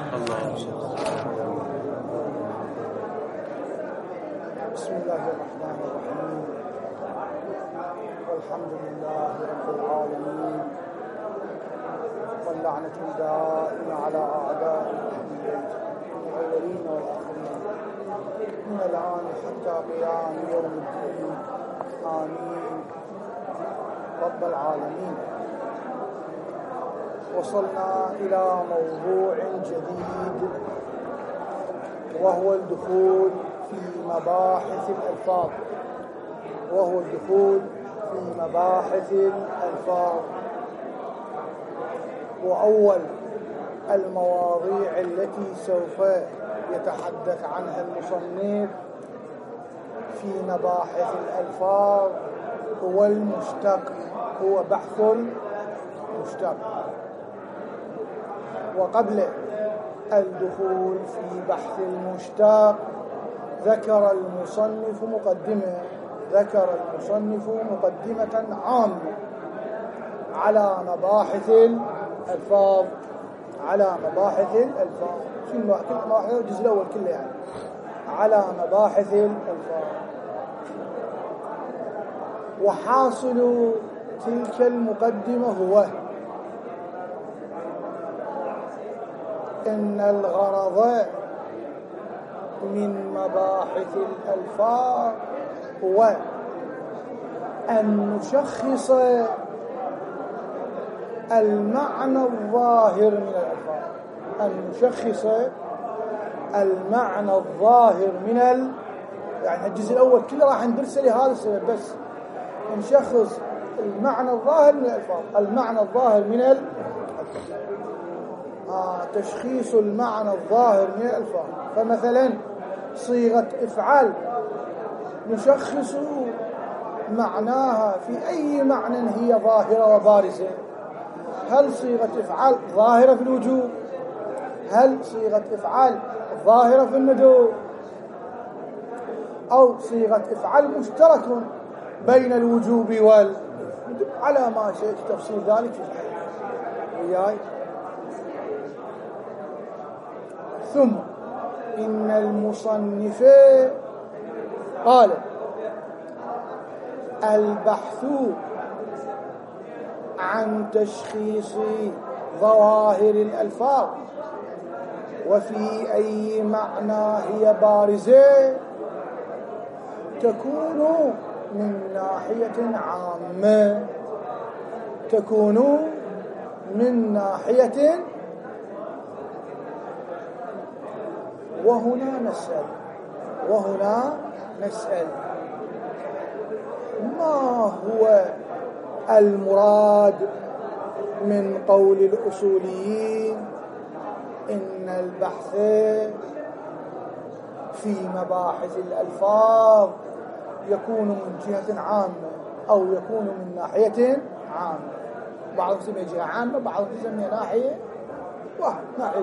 بسم الله الرحمن الرحيم، والحمد لله رب العالمين، واللعنة الدائمة على أعداء الأولين والآخرين من الآن حتى قيام يوم الدين، آمين رب العالمين. وصلنا إلى موضوع جديد، وهو الدخول في مباحث الألفاظ وأول المواضيع التي سوف يتحدث عنها المصنف في مباحث الألفاظ هو المشتق، هو بحث المشتق. وقبل الدخول في بحث المشتق ذكر المصنف مقدمة عامة على مباحث الألفاظ. شنو مباحث الجزء الأول كله يعني على مباحث الألفاظ. وحاصل تلك المقدمة هو إن الغرض من مباحث الألفاظ هو أن نشخص المعنى الظاهر من الألفاظ، يعني الجزء الأول كله راح ندرسه لهذا السبب، بس نشخص المعنى الظاهر من الألفاظ. تشخيص المعنى الظاهر من الألفاظ. فمثلا صيغة افعل نشخص معناها في أي معنى هي ظاهرة وبارزة. هل صيغة افعل ظاهرة في الوجوب؟ هل صيغة افعل ظاهرة في الندب؟ أو صيغة افعل مشترك بين الوجوب على ما سيأتي تفصيل ذلك في الحديث. ثم إن المصنف قال: البحث عن تشخيص ظواهر الألفاظ وفي أي معنى هي بارزة تكون من ناحية وهنا نسأل ما هو المراد من قول الأصوليين إن البحث في مباحث الألفاظ يكون من جهة عامة أو يكون من ناحية عامة. بعضهم يسمي جهة عامة، بعضهم يسمي ناحية واحد.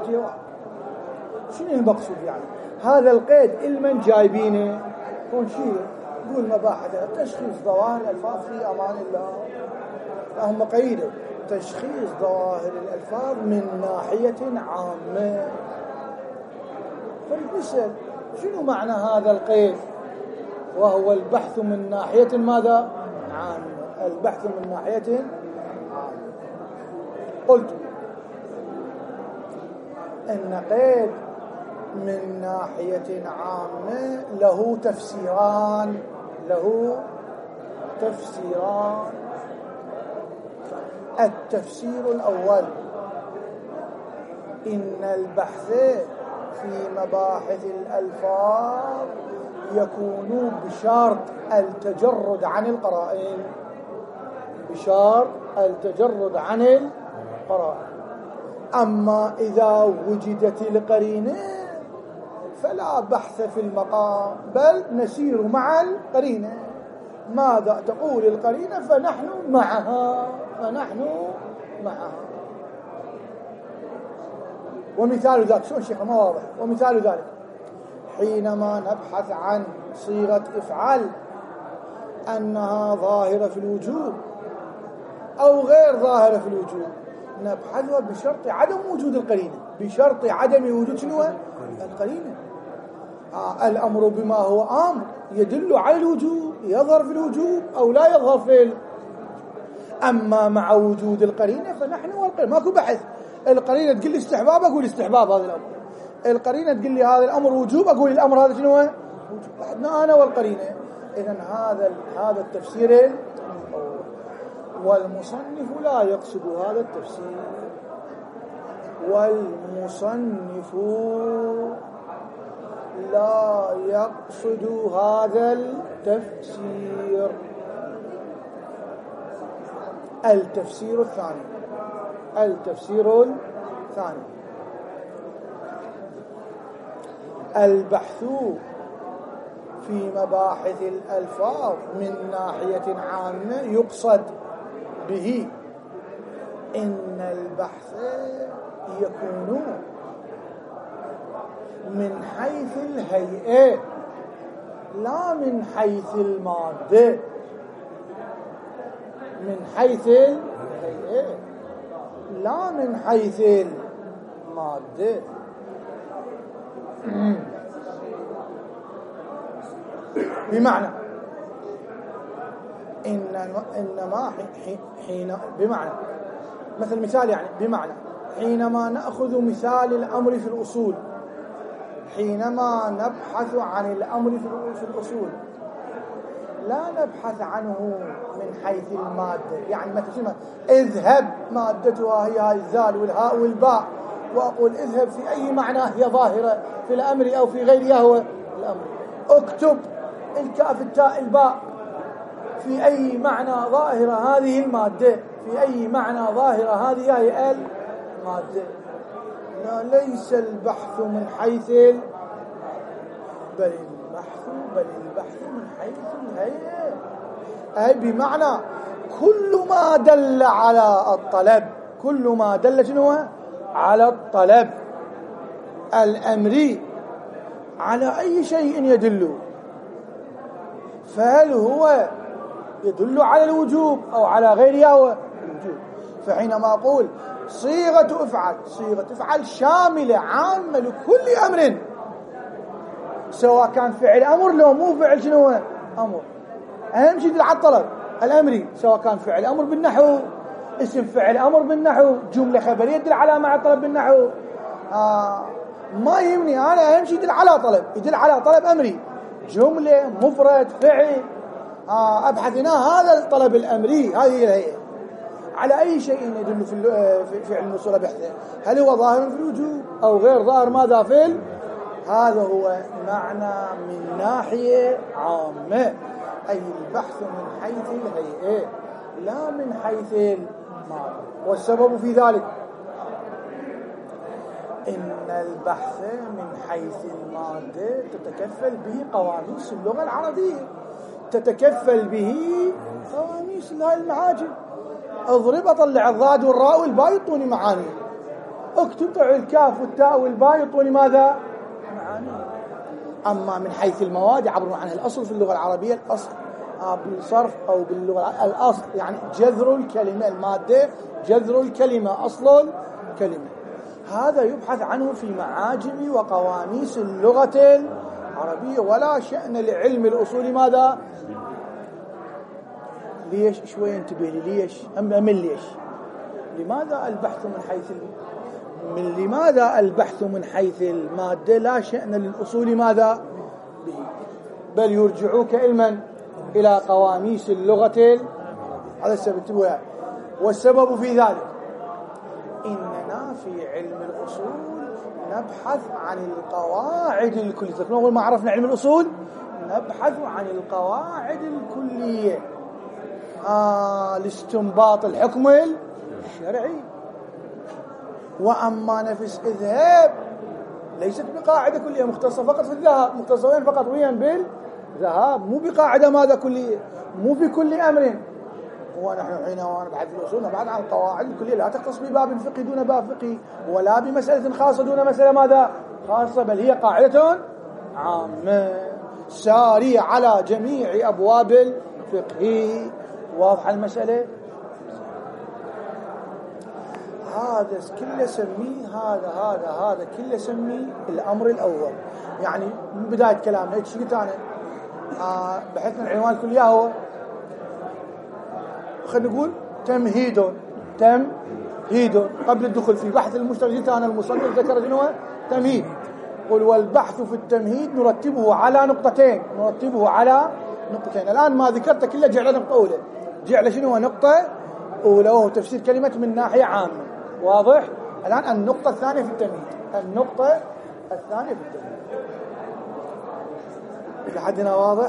شنو المقصود يعني؟ هذا القيد المن جايبينه يكون شيء يقول مباحث تشخيص ظواهر الألفاظ في أمان الله، فهم قيده تشخيص ظواهر الألفاظ من ناحية عامة. فالمثل شنو معنى هذا القيد؟ وهو البحث من ناحية ماذا؟ عامة. البحث من ناحية عامة. قلت إن قيد من ناحية عامة له تفسيران. التفسير الأول: إن البحث في مباحث الألفاظ يكون بشرط التجرد عن القرائن. أما إذا وجدت القرينة فلا بحث في المقام، بل نسير مع القرينة. ماذا تقول القرينة فنحن معها. ومثال ذلك شو الشيخ ما واضح. ومثال ذلك حينما نبحث عن صيغة افعل أنها ظاهرة في الوجوب أو غير ظاهرة في الوجوب، نبحثها بشرط عدم وجود القرينة، بشرط عدم وجود شنو؟ القرينة. الأمر بما هو أمر يدل على الوجوب، يظهر في الوجوب أو لا يظهر في أما مع وجود القرينة فنحن والقرينة ماكو بحث. القرينة تقول لي استحباب أقول استحباب هذا الأمر، القرينة تقول لي هذا الأمر وجوب أقول الأمر هذا شنو؟ وجوب. بعدنا أنا والقرينة. إذن هذا التفسير الأول. والمصنف لا يقصد هذا التفسير، والمصنف لا يقصد هذا التفسير. التفسير الثاني، البحث في مباحث الألفاظ من ناحية عامة يقصد به إن البحث يكون من حيث الهيئة لا من حيث المادة، من حيث الهيئة لا من حيث المادة. بمعنى إنما حين بمعنى مثل مثال يعني بمعنى حينما نأخذ مثال الأمر في الأصول، حينما نبحث عن الأمر في الأصول لا نبحث عنه من حيث المادة. يعني مثلا اذهب مادتها هي الزال والهاء والباء، وأقول اذهب في أي معنى هي ظاهرة في الأمر أو في غيرها هو الأمر. اكتب الكاف التاء الباء في أي معنى ظاهرة هذه المادة، في أي معنى ظاهرة هذه هي المادة. لا، ليس البحث من حيث بل البحث من حيث الهيئة، أي بمعنى كل ما دل على الطلب، كل ما دل شنو على الطلب الأمري على أي شيء يدل، فهل هو يدل على الوجوب أو على غيرها هو الوجوب. فحينما أقول صيغة افعل شاملة عامة لكل أمر، سواء كان فعل أمر لو مو فعل شنو أمر، أهم شيء يدل على الطلب الأمري، سواء كان فعل أمر بالنحو، اسم فعل أمر بالنحو، جملة خبرية يدل على مع الطلب بالنحو. ما يهمني أنا، أهم شيء يدل على طلب، يدل على طلب أمري، جملة مفرد فعل، أبحث هنا هذا الطلب الأمري، هذه هي على أي شيء يدل في علم الأصول بحثه، هل هو ظاهر في الوجوب أو غير ظاهر ماذا في هذا هو معنى من ناحية عامة، أي البحث من حيث الهيئة لا من حيث المعنى. والسبب في ذلك إن البحث من حيث المادة تتكفل به قواميس اللغة العربية، تتكفل به قواميس المعاجم. اضرب اطلع الضاد والراء والباء يعطوني معاني، اكتب طلع الكاف والتاء والباء يعطوني ماذا؟ معاني. اما من حيث المواد يعبرون عنها الاصل في اللغه العربيه، الاصل بالصرف او باللغه الاصل يعني جذر الكلمه، الماده جذر الكلمه، اصل الكلمه. هذا يبحث عنه في معاجم وقواميس اللغه العربيه، ولا شأن لعلم الاصول ماذا؟ ليش شوي انتبه لي، ليش من ليش لماذا البحث من حيث المادة لا شأن للأصول ماذا به، بل يرجعوك علما إلى قواميس اللغة. هذا السبب انتبهوا. والسبب في ذلك إننا في علم الأصول نبحث عن القواعد الكلية. أول ما عرفنا علم الأصول نبحث عن القواعد الكلية لاستنباط الحكم الشرعي. وأما نفس اذهب ليست بقاعدة كلية مختصة فقط في الذهاب، مختصة وين فقط وين بالذهاب، مو بقاعدة ماذا كلية، مو في كل أمر. ونحن حينما نبحث في الأصول نبحث عن القواعد الكلية لا تختص بباب فقهي دون باب فقهي، ولا بمسألة خاصة دون مسألة ماذا خاصة، بل هي قاعدة عامة سارية على جميع أبواب الفقه. واضحة المسألة؟ هذا كله سميه هذا كله سميه الأمر الأول. يعني من بداية كلامنا ايش قلت أنا؟ بحثنا العنوان كله هو خلينا نقول تمهيد قبل الدخول في بحث المشتغل. قلت أنا المصنف ذكر شنو تمهيد. قل والبحث في التمهيد نرتبه على نقطتين. الآن ما ذكرت كله جعل نقطة أولى. جعل شنو نقطة أولى وهو تفسير كلمة من ناحية عامة. واضح؟ الآن النقطة الثانية في التمهيد. لحدنا واضح؟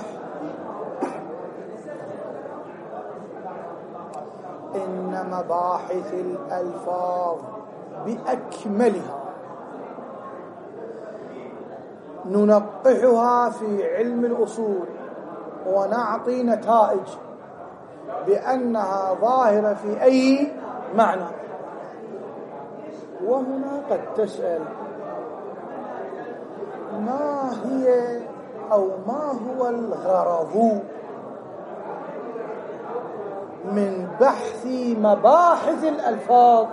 إن مباحث الألفاظ بأكملها ننقحها في علم الأصول ونعطي نتائج بأنها ظاهرة في أي معنى. وهنا قد تسأل ما هي أو ما هو الغرض من بحث مباحث الألفاظ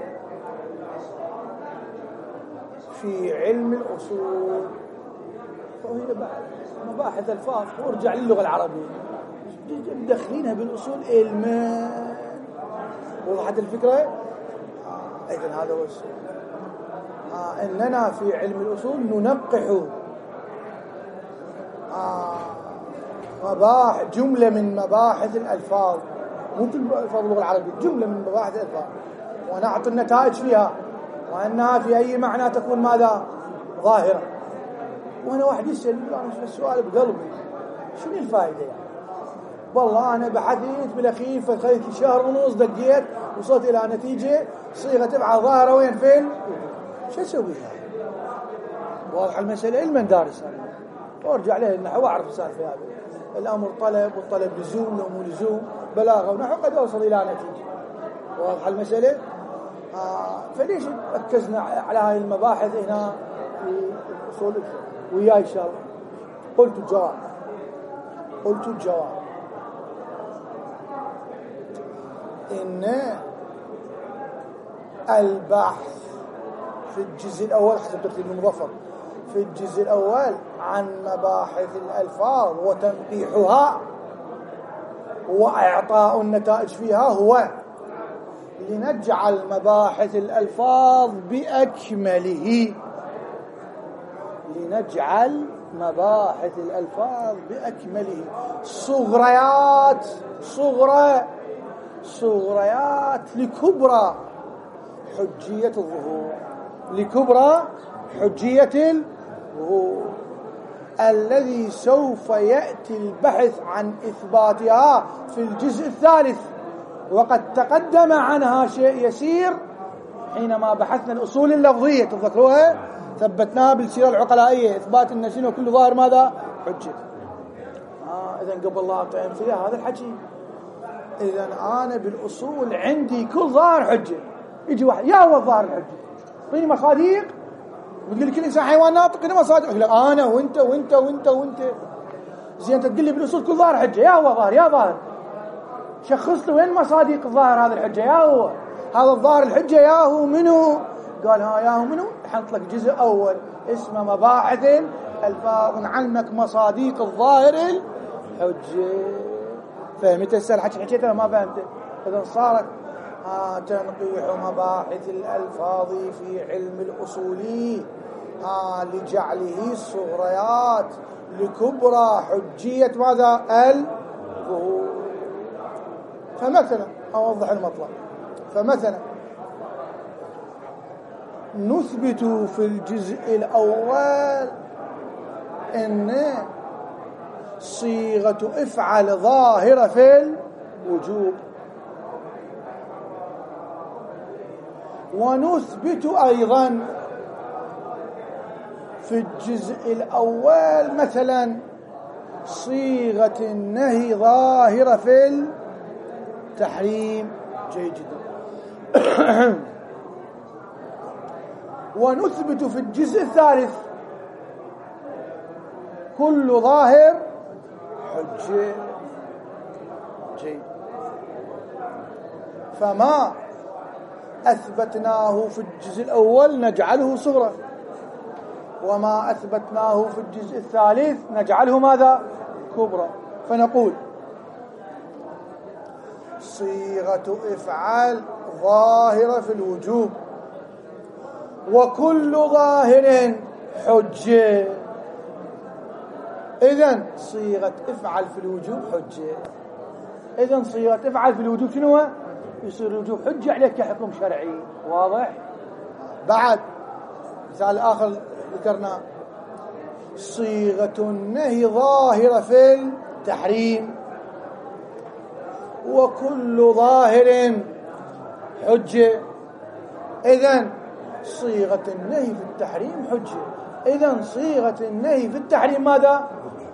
في علم الأصول؟ فهي مباحث الألفاظ وارجع للغة العربية مدخلينها بالأصول علما. وضحت الفكرة؟ إذن هذا هو السؤال. إننا في علم الأصول ننقح جملة من مباحث الألفاظ، مو كل ألفاظ اللغة العربية، جملة من مباحث الألفاظ، ونعطي النتائج فيها وأنها في أي معنى تكون ماذا؟ ظاهرة. وأنا واحد يسأل السؤال بقلبي شنو الفائدة يعني؟ والله أنا بحثت بالأخير فخليت شهر ونص دقيت وصلت إلى نتيجة صيغة تبع ظاهرة وين فين؟ شو أسوي؟ واضح المسألة علما دارس أنا وارجع له النحو واعرف السالفة هذه. الأمر طلب والطلب لزوم لو مو لزوم، بلاغة ونحو قد أوصل إلى نتيجة. واضح المسألة؟ فليش ركزنا على هذه المباحث هنا في الأصول وياي إن شاء الله؟ قلت الجواب إن البحث في الجزء الأول حسب ترتيب المظفر في الجزء الأول عن مباحث الألفاظ وتنقيحها وإعطاء النتائج فيها هو لنجعل مباحث الألفاظ بأكمله. صغريات لكبرى حجية الظهور الذي سوف يأتي البحث عن إثباتها في الجزء الثالث. وقد تقدم عنها شيء يسير حينما بحثنا الأصول اللفظية، تذكروها؟ ثبتناها بالسيرة العقلائية، إثبات أن شنو كل ظاهر ماذا؟ حجة. إذن قبل لا أطعم فيها هذا الحكي. إذن أنا بالأصول عندي كل ظاهر حجة. يجي واحد يا هو الظاهر الحجة طيني مصادق، وتقول لي كل إنسان حيوان ناطق له مصادق. أقول لك أنا وأنت زين أنت تقول لي بالأصول كل ظاهر حجة، يا هو ظاهر يا ظاهر شخص له وين مصادق الظاهر هذا الحجة؟ يا هو هذا الظاهر الحجة يا هو منو؟ قال يا هو منو؟ حط لك جزء أول اسمه مباحث الألفاظ نعلمك مصادق الظاهر الحجة. فهمت السؤال حكيت أنا ما فهمته؟ إذا صارت تنقيح مباحث الألفاظ في علم الأصول لجعله الصغريات لكبرى حجية ماذا؟ الظهور. فمثلا أوضح المطلب. فمثلا نثبت في الجزء الأول أن صيغة افعل ظاهرة في الوجوب، ونثبت أيضا في الجزء الأول مثلا صيغة النهي ظاهرة في التحريم. جيد جدا. ونثبت في الجزء الثالث كل ظاهر حجة. جيد. فما أثبتناه في الجزء الأول نجعله صغرى، وما أثبتناه في الجزء الثالث نجعله ماذا؟ كبرى. فنقول صيغة افعل ظاهرة في الوجوب، وكل ظاهر حجة. إذن صيغة افعل في الوجوب حجة. إذن صيغة افعل في الوجوب شنو هو؟ يصير الوجوب حجة عليك كحكم شرعي. واضح؟ بعد مثال آخر ذكرناه، صيغة النهي ظاهرة في التحريم، وكل ظاهر حجة. إذن صيغة النهي في التحريم حجة. إذن صيغة النهي في التحريم ماذا؟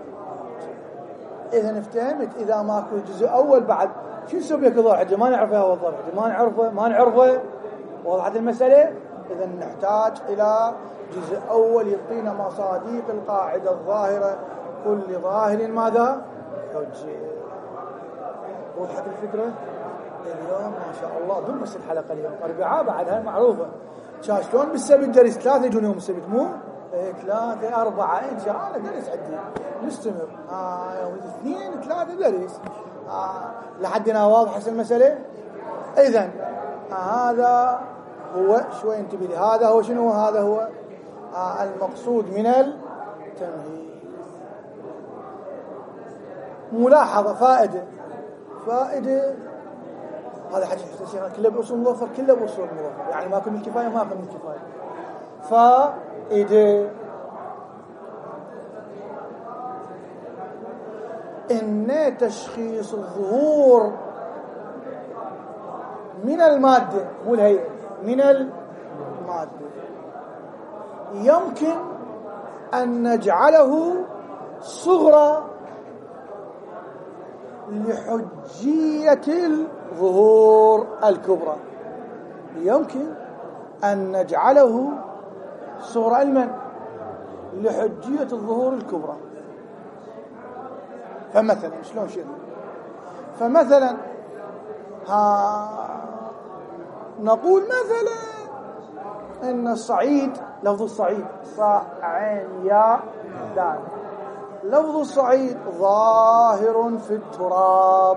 إذن افتهمت. إذا ماكو جزء أول بعد شو نسوي بك ظاهر حجة؟ ما نعرفها والله ما نعرفه. وضحت المسألة؟ إذن نحتاج إلى جزء أول يعطينا مصادق القاعدة الظاهرة، كل ظاهر ماذا؟ حجة. وضحت الفكرة؟ اليوم ما شاء الله بنص الحلقة اليوم أربعاء، بعدها معروفة. شلون بالسبت درس 3 يجون يوم السبت، مو 3 4 إن شاء الله درس عندي نستمر. يوم الاثنين 3 درس لحدنا. واضح المسألة؟ إذن هذا هو شوي انتبه لي، هذا هو شنو؟ هذا هو المقصود من التمهيد. ملاحظة فائدة هذا حديث كله بأصول مظفر، كله بأصول مظفر، يعني ما كن الكفاية ما كن الكفاية. فائدة إن تشخيص الظهور من المادة، مو الهيئة، من المادة يمكن أن نجعله صغرى لحجية الظهور الكبرى. يمكن أن نجعله صغرى المن لحجية الظهور الكبرى. فمثلا شلون شيء؟ فمثلا نقول مثلا إن الصعيد، لفظ الصعيد صاعين يا دال، لفظ الصعيد ظاهر في التراب،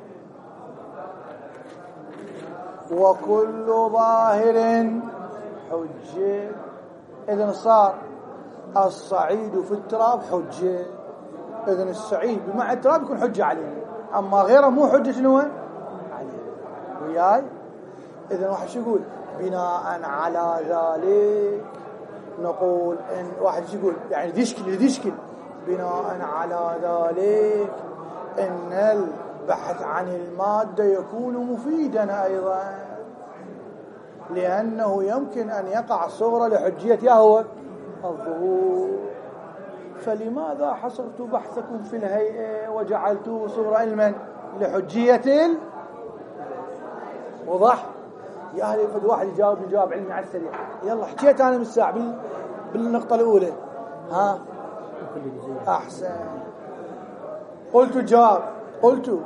وكل ظاهر حجة. إذن صار الصعيد في التراب حجة. إذن الصعيد بمعنى التراب يكون حجة عليه، أما غيره مو حجة شنو عليه. وياي؟ إذن واحد شو يقول؟ بناء على ذلك نقول إن واحد شو يقول؟ يعني يشكل بناء على ذلك إن البحث عن المادة يكون مفيدا أيضا، لأنه يمكن أن يقع صغرى لحجية يهوى الظهور. فلماذا حصرت بحثكم في الهيئة وجعلتوه صغرى علما لحجية وضح؟ يا أهل فد واحد يجاوب علمي على السريع. يلا حكيت أنا من الساعة بالنقطة الأولى. أحسن. قلت الجواب، قلت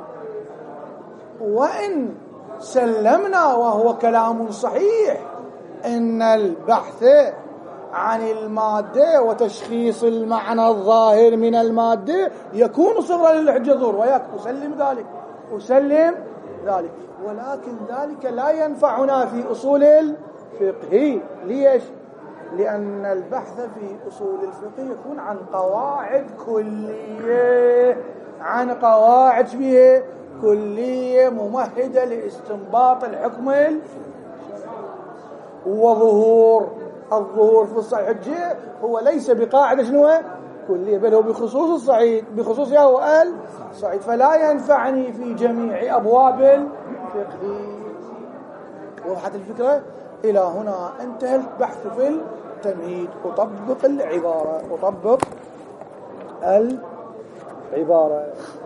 وإن سلمنا وهو كلام صحيح إن البحث عن المادة وتشخيص المعنى الظاهر من المادة يكون صغرى للحجة ظهور، وياك أسلم ذلك، ولكن ذلك لا ينفعنا في أصول الفقه. ليش؟ لأن البحث في أصول الفقه يكون عن قواعد كلية، عن قواعد شبيه كلية ممهدة لاستنباط الحكم الشرعي. وظهور الظهور في الصحيح حجة هو ليس بقاعدة شنو كلية، بل هو بخصوص الصعيد، بخصوص يهو الصعيد، فلا ينفعني في جميع أبواب الفقه. وضحت الفكرة؟ إلى هنا انتهى البحث في التمهيد. أطبق العبارة.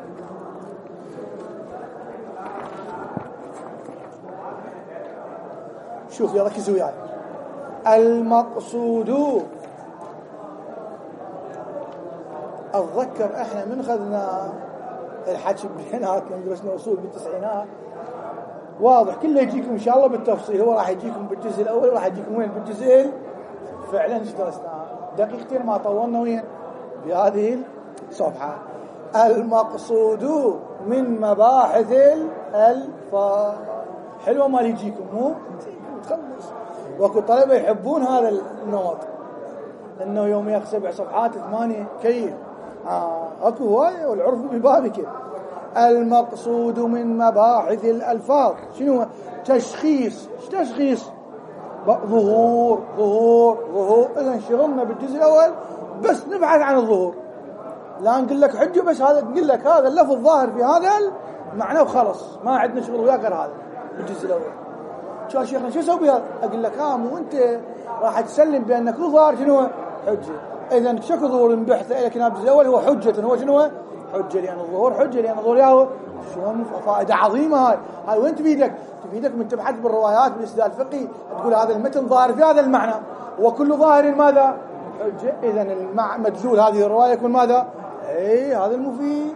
شوف يا ركزوا وياي. المقصود، أتذكر احنا من خذنا الحكي بينات لما درسنا أصول بالتسعينات، واضح كله يجيكم إن شاء الله بالتفصيل. هو راح يجيكم بالجزء الأول وراح يجيكم وين بالجزء فعلا ايش درسناه دقيقتين ما طولنا وين بهذه الصفحة. المقصود من مباحث الألفاظ. حلوة ما يجيكم مو تخلص. وكل طلبة يحبون هذا النمط لأنه يوم ياخذ 7 صفحات 8 كيف اكو هواية والعرف ببابك. المقصود من مباحث الألفاظ شنو؟ تشخيص. تشخيص ظهور ظهور ظهور. إذا شغلنا بالجزء الأول بس نبحث عن الظهور، لا نقول لك حجة بس هذا نقول لك هذا اللفظ الظاهر في هذا المعنى وخلاص ما عندنا شغل وياك غير هذا بالجزء الأول. شو شيخنا شو اسوي بهذا؟ اقول لك مو انت راح تسلم بانك ظاهر شنو حجه. اذا شكو ظهور البحث لكن الجزء الاول هو حجه. هو شنو حجه؟ لان الظهور حجه، لان الظهور ياهو شلون فائده عظيمه. هاي وين تفيدك؟ تفيدك من تبحث بالروايات بالاستدلال الفقهي تقول هذا المتن ظاهر في هذا المعنى وكل ظاهر ماذا حجه. اذا مدلول هذه الروايه يكون ماذا هذا المفيد.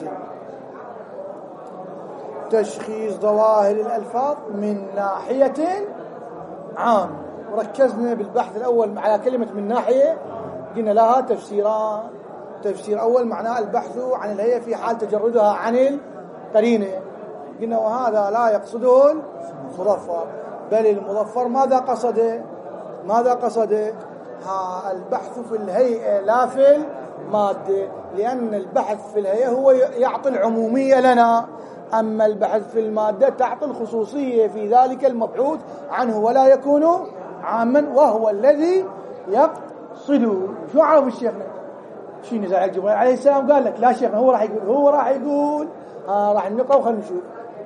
تشخيص ظواهر الألفاظ من ناحية عام. وركزنا بالبحث الأول على كلمة من ناحية، قلنا لها تفسيران. تفسير أول معناه البحث عن الهيئة في حال تجردها عن القرينة، قلنا وهذا لا يقصده المظفر بل المظفر ماذا قصده؟ ماذا قصده؟ البحث في الهيئة لا في المادة، لأن البحث في الهيئة هو يعطي العمومية لنا، أما البحث في المادة تعطي الخصوصية في ذلك المبحوث عنه ولا يكون عاما وهو الذي يقصده. شو عرف الشيخنا؟ شي نزع جبريل عليه السلام قال لك لا شيخنا هو راح يقول راح نقرأ وخلنا نشوف.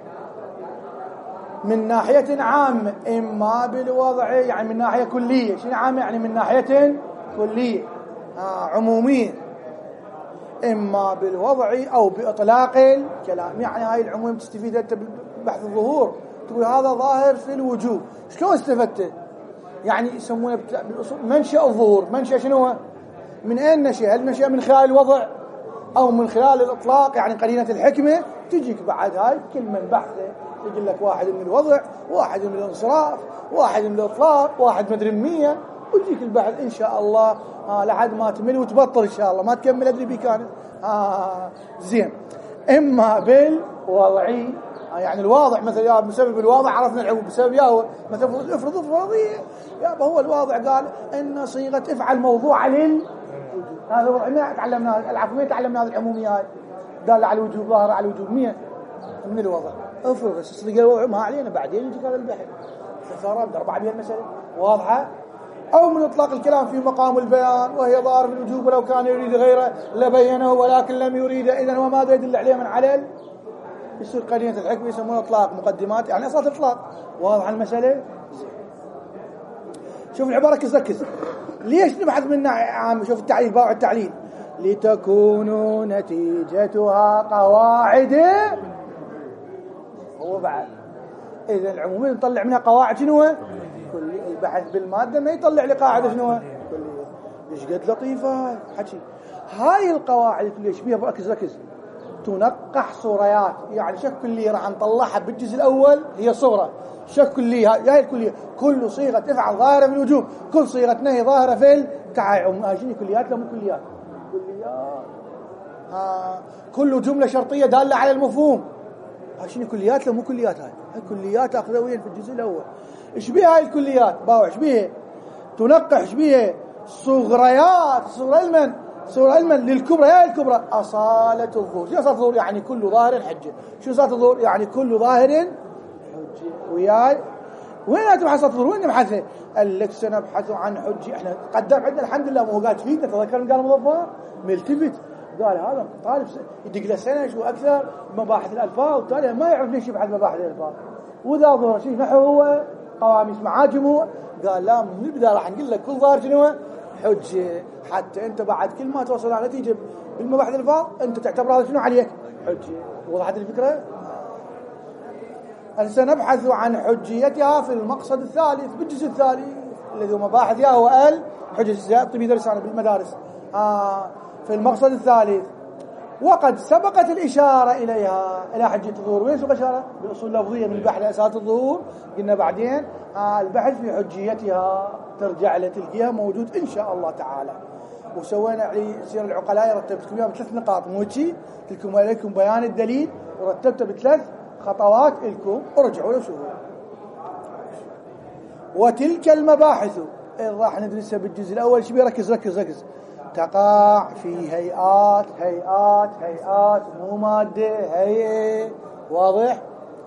من ناحية عامة إما بالوضع يعني من ناحية كلية. شنو عامة؟ يعني من ناحية كلية عمومية، إما بالوضع أو بإطلاق الكلام. يعني هاي العموم تستفيد أنت ببحث الظهور تقول هذا ظاهر في الوجوب. شلون استفدت؟ يعني يسمونه بالأصول منشأ الظهور. منشأ شنو؟ من أين نشأ؟ هل نشأ من خلال الوضع أو من خلال الإطلاق يعني قرينة الحكمة؟ تجيك بعد هاي كل من بحثه يقول لك واحد من الوضع، واحد من الانصراف، واحد من الإطلاق، واحد مدري 100، ويجيك البحث إن شاء الله لحد ما تمل وتبطل إن شاء الله ما تكمل أدري بي كانت زين. إما بالوضعي يعني الواضع مثلا بسبب الواضع عرفنا العموم، بسبب ياهو مثلا افرض فرضية يابا هو الواضع قال إن صيغة افعل موضوع للوجوب. هذا وضع ما تعلمنا العفوية تعلمنا هذه العموميات دال على الوجوب ظاهر على الوجوب 100 من الوضع. افرض صدق الوضع ما علينا بعدين يجيك هذا البحث فصار 400 المسألة واضحة. أو من إطلاق الكلام في مقام البيان وهي ظاهر بالوجوب ولو كان يريد غيره لبينه ولكن لم يريده. إذن هو ماذا يدل عليه من علل يصير قرينة الحكم يسمونه إطلاق مقدمات يعني أصلا إطلاق. واضح المسألة؟ شوف العبارة ركز ليش نبحث من عام؟ شوف التعليل باوع التعليل لتكون نتيجتها قواعد. هو بعد إذا العمومية نطلع منها قواعد شنو؟ كل البحث بالمادة ما يطلع لي قاعدة شنو؟ كلية. ليش قد لطيفة حكي هاي القواعد الكلية ايش بيها؟ ركز تنقح صوريات يعني شك كلية راح نطلعها بالجزء الأول هي صورة شك كلية. هاي الكلية كل صيغة تفعل ظاهرة في الوجوب، كل صيغة نهي ظاهرة في التعايم. هاي كليات لا مو كليات؟ كليات. كل جملة شرطية دالة على المفهوم. هاي كليات لا مو كليات؟ هاي كليات أخذها وين في الجزء الأول. إيش بيها هاي الكليات؟ باوع إيش بيها؟ تنقح إيش بيها؟ صغريات صغر علما للكبرى. يا الكبرى أصالة الظهور. شو أصالة الظهور؟ يعني كل ظاهر حجة. شو أصالة الظهور؟ يعني كل ظاهر حجة. وياي وين تبحث الظهور؟ وين نبحثه؟ قال لك سنبحث عن حجة. احنا قدام عندنا الحمد لله مو قاعد فينا. تذكر قال مظفر ملتفت قال هذا طالب يدق له سنة شو أكثر مباحث الألفاظ وتالي ما يعرف ليش يبحث مباحث الألفاظ. وإذا ظهر شيء نحو هو قواميس معاجمه قال لا من البداية راح نقول لك كل ظاهر شنو حجة، حتى أنت بعد كل ما توصل على نتيجة بالمباحث الألفاظ أنت تعتبر هذا شنو عليك حجة. وضحت الفكرة؟ سنبحث عن حجيتها في المقصد الثالث بالجزء الثالث الذي هو مباحث يا هو الحجة. الطبي درسنا بالمدارس في المقصد الثالث وقد سبقت الإشارة إليها إلى حجة الظهور. وين سبق إشارة؟ بالأصول اللفظية من بحث أساس الظهور. قلنا بعدين البحث في حجيتها ترجع لتلقيها موجود إن شاء الله تعالى. وسوينا عليه سير العقلاء، رتبتكم إياها بثلاث نقاط موجي تلكم عليكم بيان الدليل، ورتبته بثلاث خطوات لكم، ارجعوا له شوفوا. وتلك المباحث راح ندرسها بالجزء الأول. شبيه ركز تقع في هيئات مو مادة، هيئة. واضح؟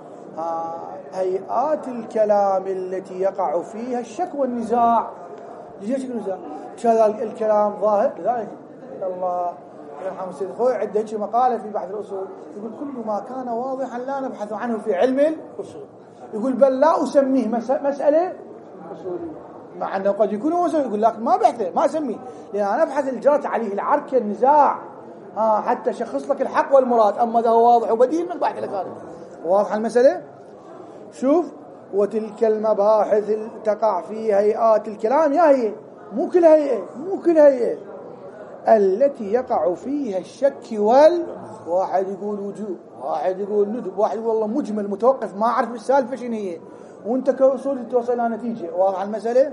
هيئات الكلام التي يقع فيها الشك والنزاع. ليش النزاع؟ كذا الكلام ظاهر. لذلك الله يرحمه السيد خوي عنده مقالة في بحث الأصول يقول كل ما كان واضحا لا نبحث عنه في علم الأصول. يقول بل لا أسميه مسألة أصولية، مع أنه قد يكون أصول. يقول لك ما بحثه، ما أسميه، لأن أنا أبحث اللي جرت عليه العركة النزاع حتى شخص لك الحق والمراد. أما ده هو واضح وبديل من البحث الخارجي. واضح المسألة؟ شوف، وتلك المباحث تقع في هيئات الكلام، يا هي مو كل هيئة التي يقع فيها الشك واحد يقول وجوب، واحد يقول ندب، واحد يقول والله مجمل متوقف ما أعرف السالفة شنو هي، وانت كأصول توصل إلى نتيجة. واضح المسألة؟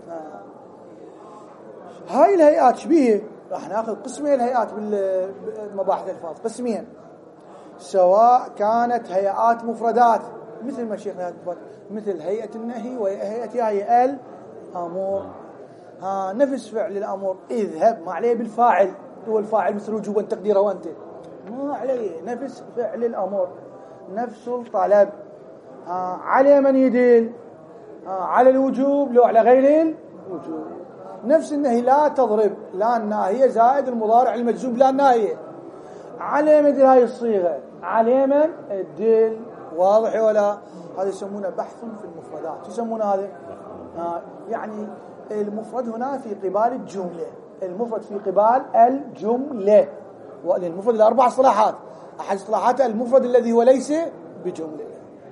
هاي الهيئات شبيه راح ناخذ قسمين الهيئات بالمباحث الألفاظ، قسمين، سواء كانت هيئات مفردات مثل ما شيخنا مثل هيئة النهي وهيئة الأمور. نفس فعل الأمر، اذهب ما عليه بالفاعل، هو الفاعل مثل وجوبا تقديره أنت، ما عليه. نفس فعل الأمر، نفس الطلب، على من يدل، على الوجوب لو على غير الوجوب. نفس النهي، لا تضرب، لا الناهية زائد المضارع المجزوم لا الناهية، على مثل هاي الصيغة، على من الدل. واضح ولا؟ هذا يسمونه بحث في المفردات. يسمونه هذا يعني المفرد هنا في قبال الجملة، المفرد في قبال الجملة. والمفرد له 4 اصطلاحات، أحد اصطلاحاته المفرد الذي هو ليس بجملة.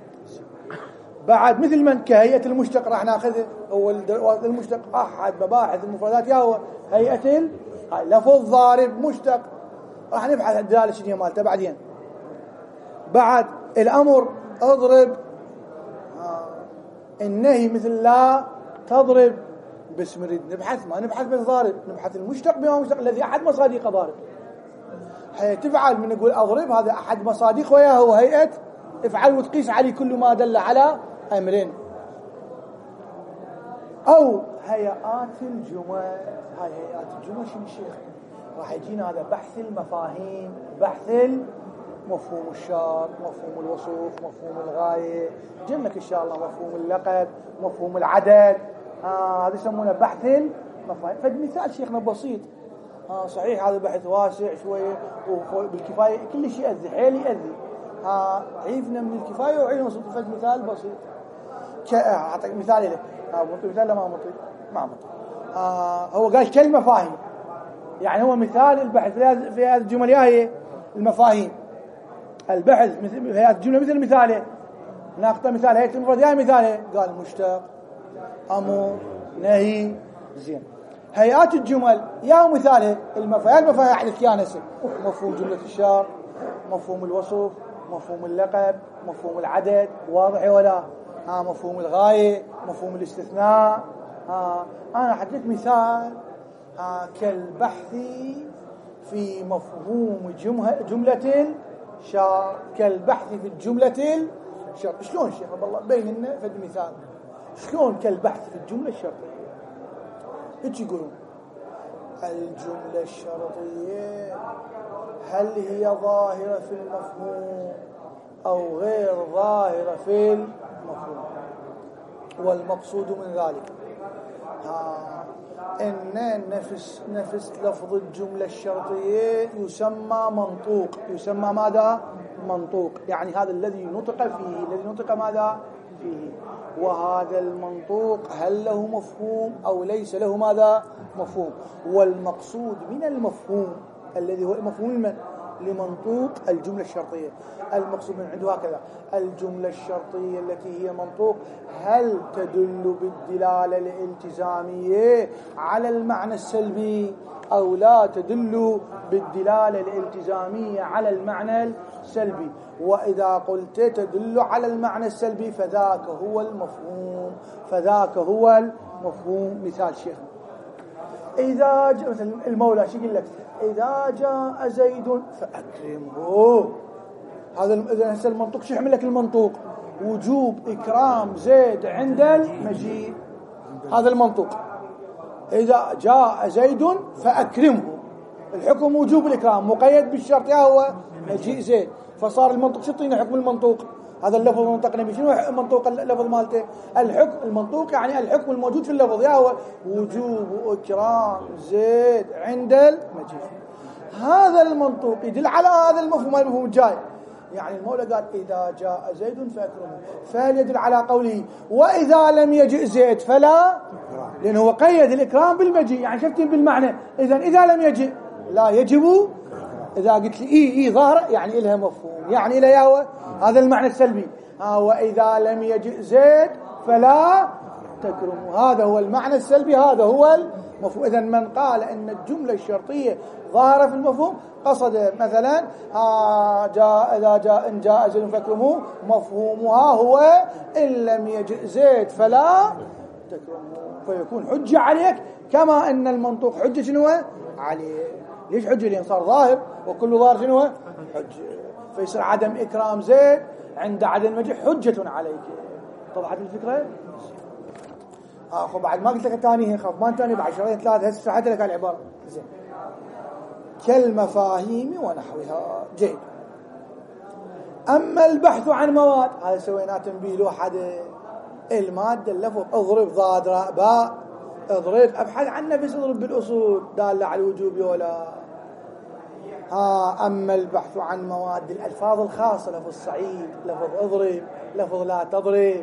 بعد مثل من كهيئة المشتق راح ناخذه، هو المشتق أحد مباحث المفردات، يا هو هيئة لفظ ضارب مشتق، راح نبحث الدلالة شنو مالته بعدين. بعد الأمر اضرب، النهي مثل لا تضرب، بس نريد نبحث، ما نبحث بالضارب، نبحث المشتق بما مشتق الذي أحد مصادق ضارب. هي تفعل من نقول أضرب، هذا أحد مصادق، وياه هو هيئة افعل، وتقيس عليه كل ما دل على أمرين. أو هيئات الجمل. هاي هيئات الجمل شنو الشيخ؟ راح يجينا هذا بحث المفاهيم، بحث مفهوم الشرط، مفهوم الوصوف، مفهوم الغاية، جنك إن شاء الله مفهوم اللقب، مفهوم العدد. هذا يسمونه بحث المفاهيم. فالمثال شيخنا بسيط، صحيح هذا بحث واسع شوية وبالكفاية كل شيء يأذي، حيل يأذي. عيفنا من الكفاية وعيفنا من صوت. مثال بسيط، أعطيك مثال له. مطي مثال لا ما مطي؟ ما مطي. هو قال كلمة فاهم، يعني هو مثال البحث في هذه الجمل، هي المفاهيم. البحث في هذه الجملة مثل مثاله، ناقطة مثال هيئة المفرد، يا مثاله قال مشتق، أمر، نهي. زين، هيئات الجمل يا مثاله المفاهيم على الكيانسة، مفهوم جملة الشرط، مفهوم الوصف، مفهوم اللقب، مفهوم العدد. واضح ولا؟ مفهوم الغاية، مفهوم الاستثناء. أنا حديت مثال كالبحث في مفهوم جملة الشرط، كالبحث في الجملة الشرط. شلون شيخ والله بين لنا في المثال شلون كالبحث في الجملة الشرطية؟ ايش يقولون؟ الجملة الشرطية هل هي ظاهرة في المفهوم أو غير ظاهرة في المفهوم؟ والمقصود من ذلك إن نفس لفظ الجملة الشرطية يسمى منطوق. يسمى ماذا؟ منطوق، يعني هذا الذي نطق فيه، الذي نطق ماذا؟ فيه. وهذا المنطوق هل له مفهوم أو ليس له ماذا؟ مفهوم. والمقصود من المفهوم الذي هو مفهوم لمنطوق الجملة الشرطية، المقصود من عنده هكذا: الجملة الشرطية التي هي منطوق هل تدل بالدلالة الالتزامية على المعنى السلبي أو لا تدل بالدلالة الالتزامية على المعنى السلبي. وإذا قلت تدل على المعنى السلبي فذاك هو المفهوم، فذاك هو المفهوم. مثال شيخ، إذا جاء مثل المولى شو يقول لك؟ إذا جاء زيد فأكرمه. هذا إذا هسه المنطوق شو يحمل لك؟ المنطوق وجوب إكرام زيد عند المجيء. هذا المنطوق. إذا جاء زيد فأكرمه، الحكم وجوب الإكرام مقيد بالشرط يا هو مجيء زيد، فصار المنطوق شو يعطينا حكم المنطوق؟ هذا اللفظ المنطقنا بشنو منطوق اللفظ مالته؟ الحكم المنطوق يعني الحكم الموجود في اللفظ يا هو وجوب إكرام زيد عند المجيء. هذا المنطوق يدل على هذا المفهوم، المفهوم الجاي. يعني المولى قال إذا جاء زيد فأكرمه، فهل يدل على قوله وإذا لم يجئ زيد فلا؟ لأنه هو قيد الإكرام بالمجيء، يعني شفتين بالمعنى. إذا لم يجئ لا يجب. إذا قلت لي ظاهرة يعني إلها مفهوم، يعني إلها يهوى هذا المعنى السلبي. وإذا لم يجئ زيد فلا تكرموا، هذا هو المعنى السلبي، هذا هو المفهوم. إذن من قال إن الجملة الشرطية ظاهرة في المفهوم قصد مثلا إن جاء زيد فاكرموه، مفهومها هو إن لم يجئ زيد فلا تكرموه، فيكون حجة عليك كما أن المنطوق حجة شنو عليه. ليش حجة؟ لأن صار ظاهر، وكل ظاهر شنو حجة، فيصير عدم إكرام زيد عند عدم المجيء حجة عليك. طبعا الفكرة بعد ما قلت لك الثاني خاف ما انتاني بعد شهرين ثلاثة هسه شرحت لك العبارة زين. كالمفاهيم ونحوها. جيد. أما البحث عن مواد، هذا سويناه تنبيه لوحده. المادة اللفظ اضرب ضاد راء باء، اضرب ابحث عن نفس اضرب بالأصول دالة على الوجوب ولا. أما البحث عن مواد الألفاظ الخاصة، لفظ صعيد، لفظ اضرب، لفظ لا تضرب،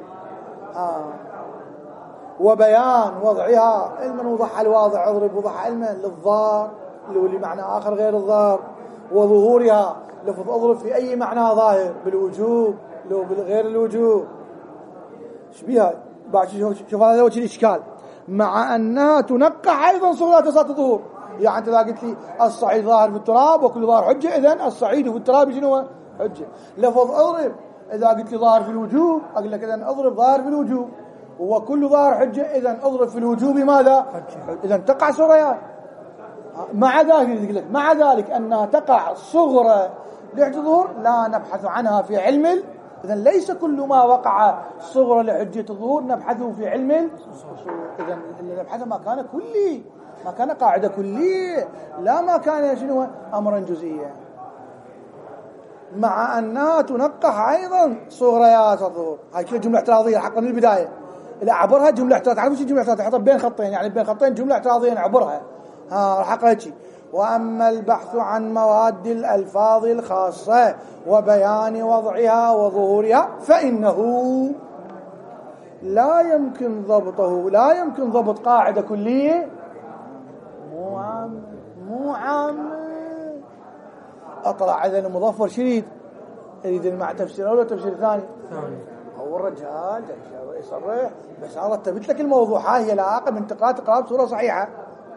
وبيان وضعها، علما وضح الواضع اضرب وضح علما للظاهر اللي لمعنى آخر غير الظاهر، وظهورها لفظ اضرب في أي معنى ظاهر بالوجوب لو بالغير الوجوب. شبيها بعد شوف هذا وجه الإشكال، مع أنها تنقح أيضا صغرى تصات الظهور. يعني أنت إذا قلت لي الصعيد ظاهر في التراب وكل ظاهر حجة، إذن الصعيد في التراب شنو حجة. لفظ اضرب إذا قلت لي ظاهر في الوجوب أقول لك إذن اضرب ظاهر في الوجوب، وكل ظاهر حجة، إذن اضرب في الوجوب ماذا؟ إذن تقع صغريات. مع ذلك مع ذلك أنها تقع صغرى لحجة الظهور لا نبحث عنها في علم إذن ليس كل ما وقع صغرى لحجة الظهور نبحثه في علم الأصول. إذن اللي نبحثه ما كان كلي، ما كان قاعدة كلية، لا ما كان شنو أمرا جزئيا. مع أنها تنقح أيضا صغريات الظهور. هاي كلها جملة اعتراضية حقا من البداية. إذا أعبرها جملة اعتراضية، تعرفوا شو جملة اعتراضية؟ حطها بين خطين، يعني بين خطين جملة اعتراضية نعبرها. حقا هيك. وأما البحث عن مواد الألفاظ الخاصة وبيان وضعها وظهورها فإنه لا يمكن ضبطه، لا يمكن ضبط قاعدة كلية مو عام. أطلع إذا المظفر شريد يريد مع تفسير أول وتفسير ثاني، هو الرجال يصرح بس هذا تبت لك الموضوع، هي العلاقة من تقرأ بصورة صحيحة.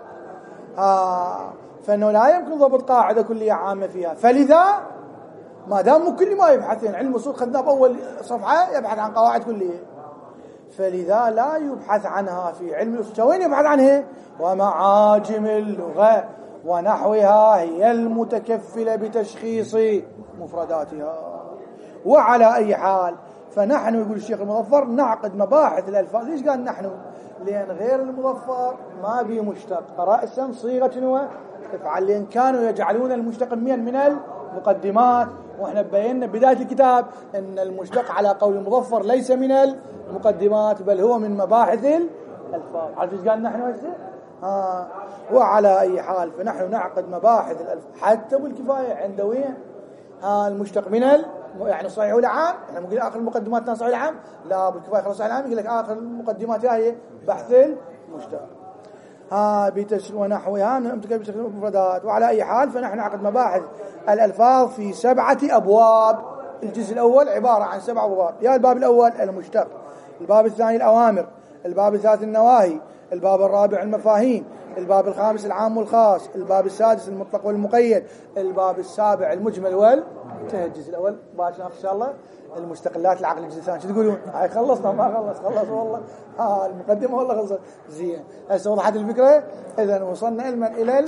فإنه لا يمكن ضبط قاعدة كلية عامة فيها. فلذا ما دام كل ما يبحثين علم الأصول خذناه بأول صفحة يبحث عن قواعد كلية، فلذا لا يبحث عنها في علم الأصول. وين يبحث عنها؟ ومعاجم اللغة ونحوها هي المتكفلة بتشخيص مفرداتها. وعلى أي حال فنحن، يقول الشيخ المظفر، نعقد مباحث الألفاظ. ليش قال نحن؟ لأن غير المظفر ما بيه مشتق، رأسا صيغة افعل، لأن كانوا يجعلون المشتق من المقدمات، وإحنا بينا بداية الكتاب أن المشتق على قول المظفر ليس من المقدمات بل هو من مباحث الألفاظ. عارف ايش قال نحن هسه؟ وعلى أي حال فنحن نعقد مباحث الألفاظ حتى بالكفاية عند وين المشتق من يعني صحيح العام. احنا ممكن آخر المقدمات صحيح العام، لا بالكفاية خلاص العام يقول لك آخر المقدمات هي بحث المشتق ونحوها من المفردات. وعلى أي حال فنحن نعقد مباحث الألفاظ في 7 أبواب. الجزء الأول عبارة عن 7 أبواب. يا الباب الأول المشتق، الباب الثاني الأوامر، الباب الثالث النواهي، الباب الرابع المفاهيم، الباب الخامس العام والخاص، الباب السادس المطلق والمقيد، الباب السابع المجمل والمنتهى. الجزء الأول باش إن شاء الله المستقلات العقل. الجزء الثاني شو تقولون؟ هاي خلصنا ما خلص والله. المقدمة والله خلصت زين. هسه وضحت الفكرة. إذا وصلنا إلى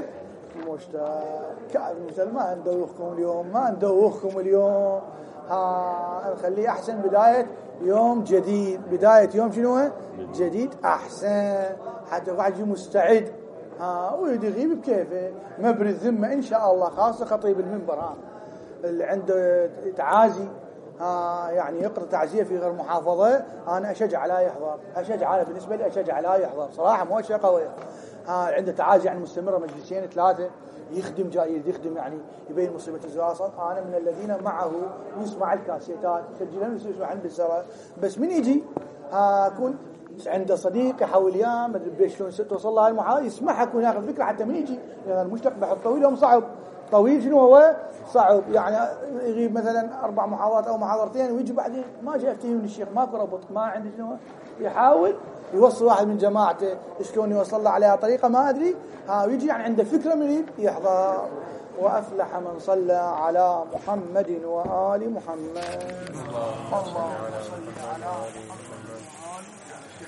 المشتق. ما ندوخكم اليوم. نخليه أحسن بداية يوم جديد. بداية يوم شنو جديد أحسن، حتى واحد يجي مستعد ويغيب بكيفه مبري الذمة إن شاء الله. خاصة خطيب المنبر اللي عنده تعازي يعني يقرأ تعزية في غير محافظة، أنا أشجع على يحضر. بالنسبة لي أشجع على يحضر صراحة، مو أشياء قوية. عنده تعازي يعني مستمرة مجلسين 3 يخدم جاي يخدم يعني يبين مصيبة الزواصل. أنا من الذين معه ويسمع الكاسيتات يسجلها ويسمع عند السراء. بس من يجي أكون عنده صديق يحاول يام ما أدري شلون توصل له المحاضرة يسمعها يكون ياخذ فكرة حتى من يجي. يعني المشتق بحث طويل يوم صعب. طويل شنو هو صعب يعني يغيب مثلا 4 محاضرات أو محاضرتين ويجي بعدين ما جاء فيه من الشيخ ماكو ربط ما عنده شنو يحاول يوصل واحد من جماعته شلون يوصل له عليها طريقة ما أدري ويجي يعني عنده فكرة من يحضر. وأفلح من صلى على محمد وآل محمد. الله